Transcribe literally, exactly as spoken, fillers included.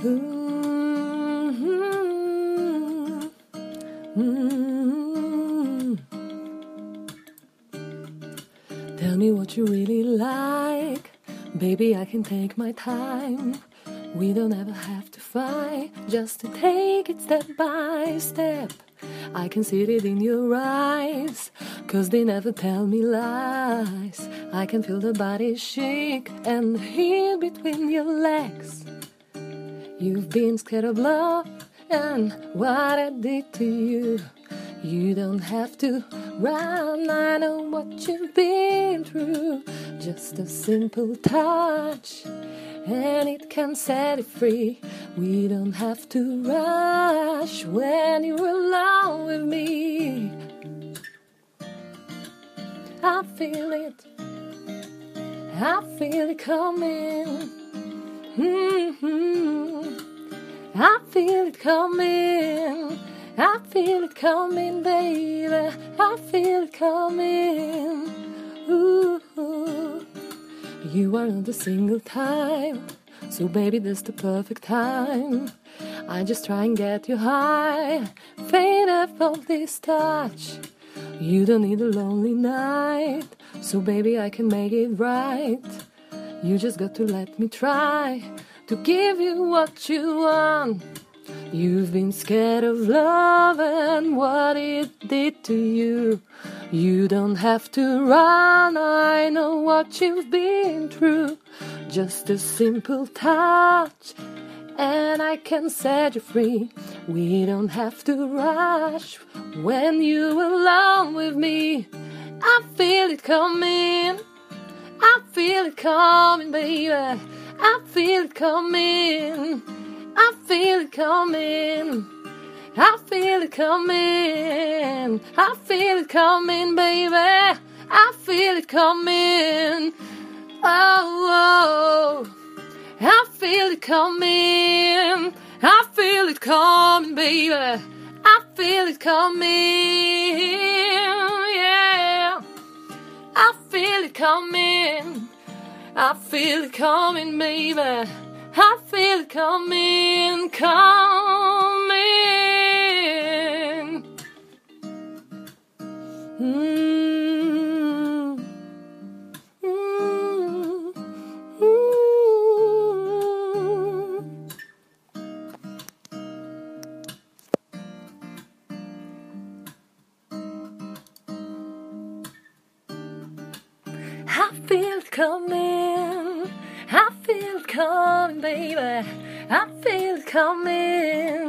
Mm-hmm. Mm-hmm. Tell me what you really like. Baby, I can take my time. We don't ever have to fight, just to take it step by step. I can see it in your eyes, 'cause they never tell me lies. I can feel the body shake and the heat between your legs. You've been scared of love and what I did to you. You don't have to run, I know what you've been through. Just a simple touch and it can set it free. We don't have to rush when you're alone with me. I feel it, I feel it coming. Mm-hmm. I feel it coming, I feel it coming, baby. I feel it coming. Ooh. You are not a single time, so baby, this the perfect time. I just try and get you high, fade up of this touch. You don't need a lonely night, so baby, I can make it right. You just got to let me try to give you what you want. You've been scared of love and what it did to you. You don't have to run, I know what you've been through. Just a simple touch and I can set you free. We don't have to rush when you're alone with me. I feel it coming, I feel it coming, baby. I feel it coming, I feel it coming, I feel it coming, I feel it coming, baby. I feel it coming. Oh, oh. I feel it coming, I feel it coming, baby. I feel it coming, yeah. I feel it coming, I feel it coming, baby. I feel it coming, coming. Mm. Mm. Mm. I feel it coming, I feel it coming, baby. I feel it coming.